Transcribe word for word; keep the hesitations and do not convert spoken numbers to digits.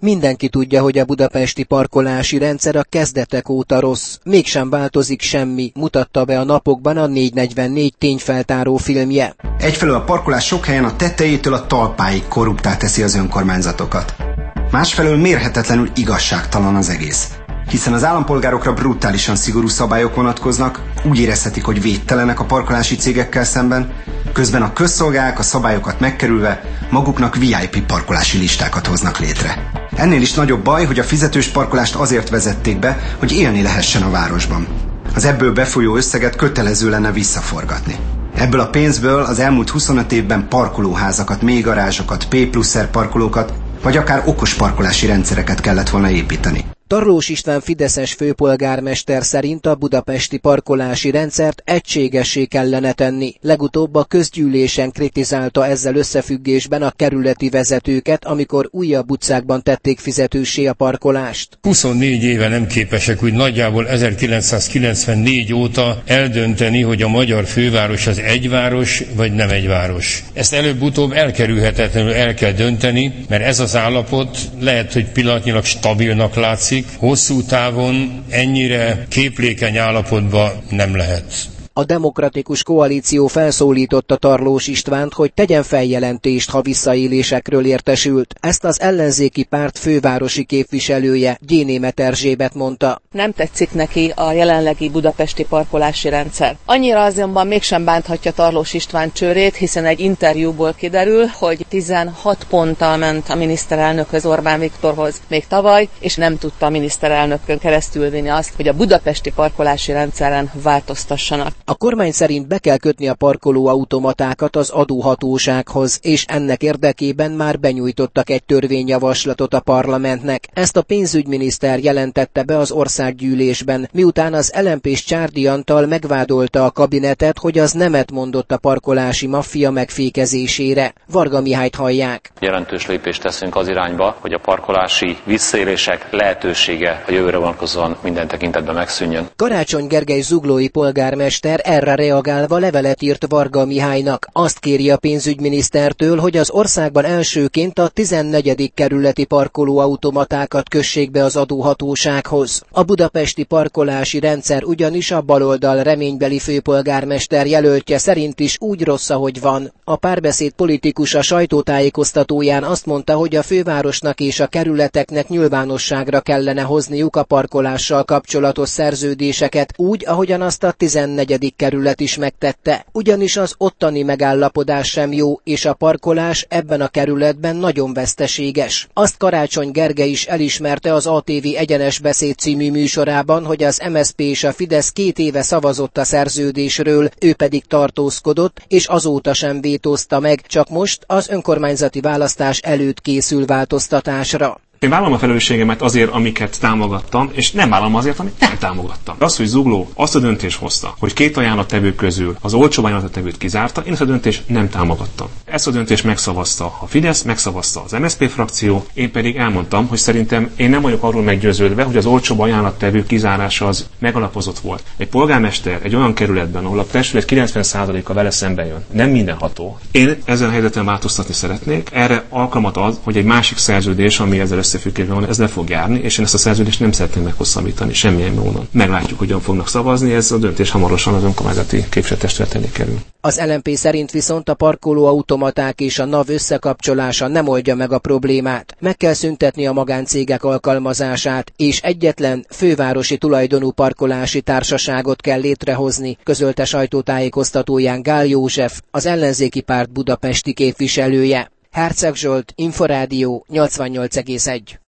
Mindenki tudja, hogy a budapesti parkolási rendszer a kezdetek óta rossz. Mégsem változik semmi, mutatta be a napokban a négy negyvennégy tényfeltáró filmje. Egyfelől a parkolás sok helyen a tetejétől a talpáig korruptá teszi az önkormányzatokat. Másfelől mérhetetlenül igazságtalan az egész. Hiszen az állampolgárokra brutálisan szigorú szabályok vonatkoznak, úgy érezhetik, hogy védtelenek a parkolási cégekkel szemben, közben a közszolgák a szabályokat megkerülve maguknak vé i pé parkolási listákat hoznak létre. Ennél is nagyobb baj, hogy a fizetős parkolást azért vezették be, hogy élni lehessen a városban. Az ebből befolyó összeget kötelező lenne visszaforgatni. Ebből a pénzből az elmúlt huszonöt évben parkolóházakat, mélygarázsokat, P plusz R parkolókat, vagy akár okos parkolási rendszereket kellett volna építeni. Tarlós István fideszes főpolgármester szerint a budapesti parkolási rendszert egységessé kellene tenni. Legutóbb a közgyűlésen kritizálta ezzel összefüggésben a kerületi vezetőket, amikor újabb utcákban tették fizetőssé a parkolást. huszonnégy éve nem képesek úgy nagyjából ezerkilencszázkilencvennégy óta eldönteni, hogy a magyar főváros az egy város, vagy nem egy város. Ezt előbb-utóbb elkerülhetetlenül el kell dönteni, mert ez az állapot lehet, hogy pillanatnyilag stabilnak látszik, hosszú távon ennyire képlékeny állapotban nem lehet. A Demokratikus Koalíció felszólította Tarlós Istvánt, hogy tegyen feljelentést, ha visszaélésekről értesült. Ezt az ellenzéki párt fővárosi képviselője, Gyénémet Erzsébet mondta. Nem tetszik neki a jelenlegi budapesti parkolási rendszer. Annyira azonban mégsem bánthatja Tarlós István csőrét, hiszen egy interjúból kiderül, hogy tizenhat ponttal ment a miniszterelnökhöz, Orbán Viktorhoz még tavaly, és nem tudta a miniszterelnökön keresztülvinni azt, hogy a budapesti parkolási rendszeren változtassanak. A kormány szerint be kell kötni a parkolóautomatákat az adóhatósághoz, és ennek érdekében már benyújtottak egy törvényjavaslatot a parlamentnek. Ezt a pénzügyminiszter jelentette be az országgyűlésben, miután az el em pés Csárdi Antal megvádolta a kabinetet, hogy az nemet mondott a parkolási maffia megfékezésére. Varga Mihályt hallják. Jelentős lépést teszünk az irányba, hogy a parkolási visszaélések lehetősége a jövőre vonatkozóan minden tekintetben megszűnjön. Karácsony Gergely zuglói polgármester erre reagálva levelet írt Varga Mihálynak. Azt kéri a pénzügyminisztertől, hogy az országban elsőként a tizennegyedik kerületi parkolóautomatákat kössék be az adóhatósághoz. A budapesti parkolási rendszer ugyanis a baloldal reménybeli főpolgármester jelöltje szerint is úgy rossz, ahogy van. A Párbeszéd politikus a sajtótájékoztatóján azt mondta, hogy a fővárosnak és a kerületeknek nyilvánosságra kellene hozniuk a parkolással kapcsolatos szerződéseket, úgy, ahogyan azt a tizennegyedik kerület is megtette, ugyanis az ottani megállapodás sem jó, és a parkolás ebben a kerületben nagyon veszteséges. Azt Karácsony Gergely is elismerte az á té vé Egyenes Beszéd című műsorában, hogy az em es zé pé és a Fidesz két éve szavazott a szerződésről, ő pedig tartózkodott, és azóta sem vétózta meg, csak most az önkormányzati választás előtt készül változtatásra. Én vállalom a felelősségemet azért, amiket támogattam, és nem vállalom azért, amit nem támogattam. Az, hogy Zugló azt a döntést hozta, hogy két ajánlattevő közül az olcsóbb ajánlattevőt kizárta, én ezt a döntést nem támogattam. Ezt a döntést megszavazta a Fidesz, megszavazta az em es zé pé frakció, én pedig elmondtam, hogy szerintem én nem vagyok arról meggyőződve, hogy az olcsóbb ajánlattevő kizárása az megalapozott volt. Egy polgármester egy olyan kerületben, ahol a testület kilencven százaléka vele szembe jön, nem mindenható. Én ezen a helyzeten változtatni szeretnék. Erre alkalmat ad, hogy egy másik szerződés, ami ezzel összefüggésben van, ez le fog járni, és én ezt a szerződést nem szeretném meghosszabbítani semmilyen módon. Meglátjuk, hogyan fognak szavazni, ez a döntés hamarosan az önkormányzati képviselőtestület elé kerül. Az el em pé szerint viszont a parkolóautomaták és a NAV összekapcsolása nem oldja meg a problémát. Meg kell szüntetni a magáncégek alkalmazását, és egyetlen fővárosi tulajdonú parkolási társaságot kell létrehozni, közölte sajtótájékoztatóján Gál József, az ellenzéki párt budapesti képviselője. Herceg Zsolt, Inforádió nyolcvannyolc egész egy.